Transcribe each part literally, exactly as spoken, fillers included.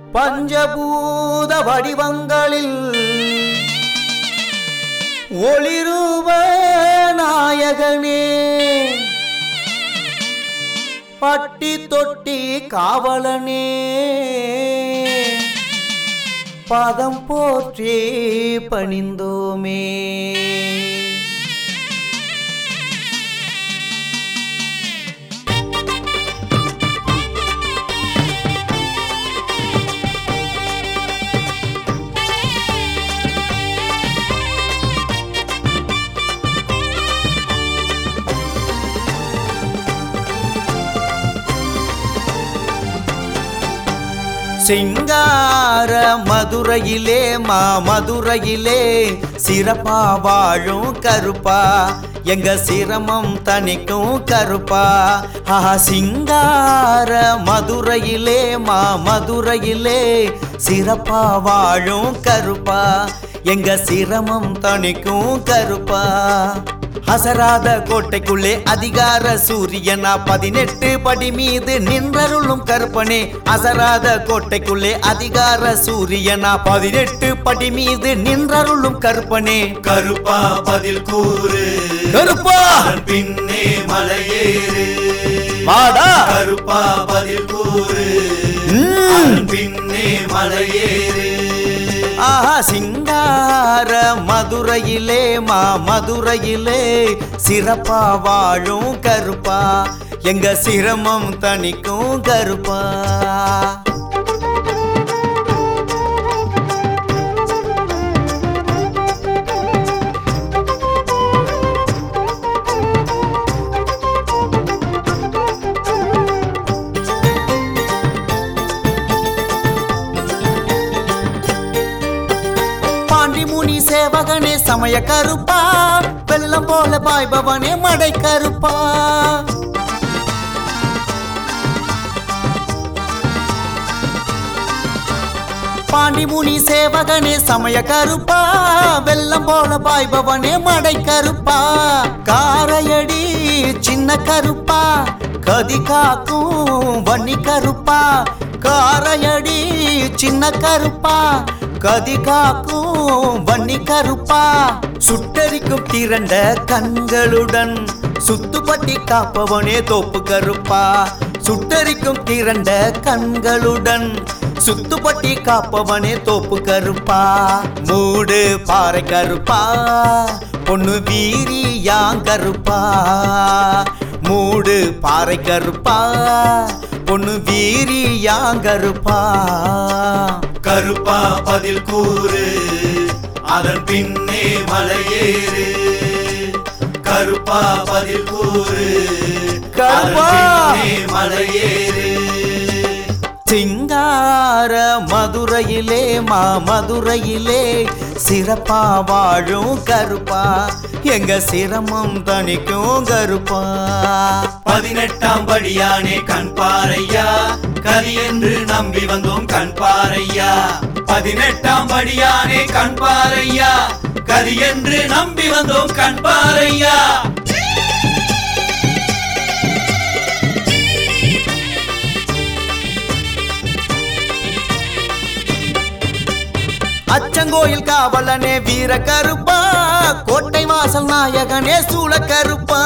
பஞ்சபூத வடிவங்களில் ஒளிரூப நாயகனே பட்டி தொட்டி காவலனே பதம் போற்றி பணிந்தோமே. சிங்கார மதுரையிலே மா மதுரையிலே சிறப்பா வாழும் கருப்பா எங்க சிரமம் தணிக்கும் கருப்பா. ஆஹா சிங்கார மதுரையிலே மா மதுரையிலே சிறப்பா வாழும் கருப்பா எங்க சிரமம் தணிக்கும் கருப்பா. அசராத கோட்டைக்குள்ளே அதிகார சூரியனா பதினெட்டு படி மீது நின்றருளும் கருப்பனே. அசராத கோட்டைக்குள்ளே அதிகார சூரியனா பதினெட்டு படி மீது நின்றருளும் கருப்பனே. கருப்பா பதில் கூறு கருப்பா பின்னே மலையேறு வாடா. கருப்பா பதில் கூறு பின்னே மலையேறு. ஆஹா சிங்கார மதுரையிலே மா மதுரையிலே சிறப்பா வாழும் கருப்பா எங்க சிரமம் தணிக்கும் கருப்பா. முனி சேவகனே சமய கருப்பா வெள்ளம் போல பாய்பவனே மடை கருப்பா. பாண்டி முனி சேவகனே சமய கருப்பா வெள்ளம் போல பாய்பவனே மடை கருப்பா. காரையடி சின்ன கருப்பா கதி காக்கும் வன்னி கருப்பா. காரையடி சின்ன கருப்பா கதி காக்கும் வன்னி கருப்பா. சுட்டரிக்கும் திரண்ட கண்களுடன் சுத்துப்பட்டி காப்பவனே தோப்பு கருப்பா. சுட்டரிக்கும் திரண்ட கண்களுடன் சுத்துப்பட்டி காப்பவனே தோப்பு கருப்பா. மூடு பாறை கருப்பா பொண்ணு வீரி யாங்கருப்பா. மூடு பாறை கருப்பா பொண்ணு வீரி யாங்கருப்பா. கருப்பா பதில் கூறு அதன் பின்னே மலையேறு. கருப்பா பதில் கூறு கருப்பா மலையேறு. சிங்கார மதுரையிலே மா மதுரையிலே சிறப்பா வாழும் கருப்பா எங்க சிரமம் தணிக்கும் கருப்பா. பதினெட்டாம் படியானே கண் பாரையா கதி என்று நம்பி வந்தோம் கண் பாரையா. பதினெட்டாம் படியானே கண் பாரையா கதி என்று நம்பி வந்தோம் கண் பாரையா. அச்சங்கோயில் காவலனே வீர கருப்பா கோட்டை வாசல் நாயகனே சூள கருப்பா.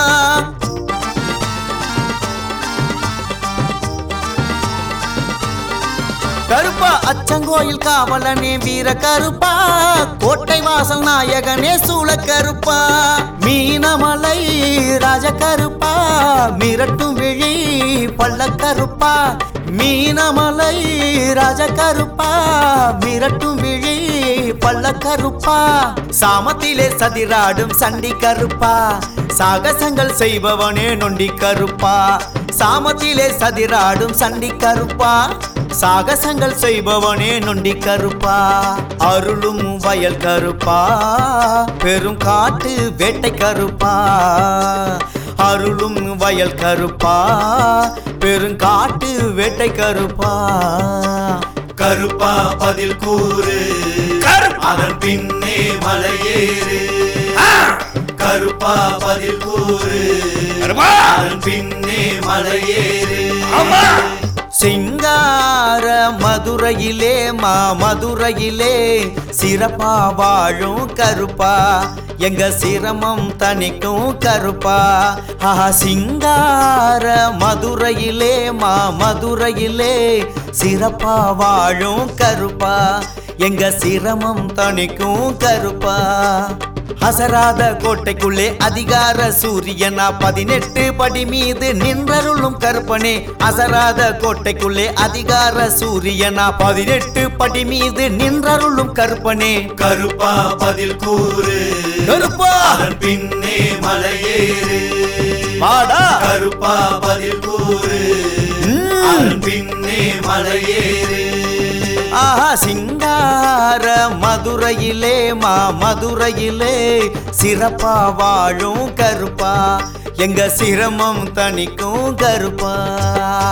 கருப்பா அச்சங்கோயில் காவலனே வீர கருப்பா கோட்டை வாசல் நாயகனே சூள கருப்பா. மீனமலை ராஜ கருப்பா மிரட்டும் விழி பள்ள கருப்பா. மீனமலை ராஜ கருப்பா மிரட்டும் விழி பள்ள கருப்பா. சாமத்திலே சதிராடும் சண்டி கருப்பா சாகசங்கள் செய்பவனே நொண்டி கருப்பா. சாமத்திலே சதிராடும் சண்டி கருப்பா சாகசங்கள் செய்பவனே நொண்டி கருப்பா. அருளும் வயல் கருப்பா பெரும் காட்டு வேட்டை கருப்பா. அருளும் வயல் கருப்பா பெருங்காட்டு வேட்டை கருப்பா. கருப்பா பதில் கூறு அதன் பின்னே மலையேறு. கருப்பா பதில் கூறு அதன் பின்னே மலையேறு. சிங்கார மது மதுரையிலே மா மதுரையிலே சிறப்பா வாழும் கருப்பா எங்க சிரமம் தணிக்கும் கருப்பா ஆஹா சிங்கார மதுரையிலே மா மதுரையிலே சிறப்பா வாழும் கருப்பா எங்க சிரமம் தணிக்கும் கருப்பா அசராத கோட்டைக்குள்ளே அதிகார சூரியனா பதினெட்டு படி மீது நின்றருளும் கருப்பனே அசராத கோட்டைக்குள்ளே அதிகார சூரியனா பதினெட்டு படி மீது நின்றருளும் கருப்பனே கருப்பா பதில் கூறு கருப்பா அதன் பின்னே மலையேறு பாடா கருப்பா பதில் கூறு அதன் பின்னே மலையேறு ஆஹா சிங்கார மதுரையிலே மா மதுரையிலே சிறப்பா வாழும் கருப்பா எங்க சிரமம் தணிக்கும் கருப்பா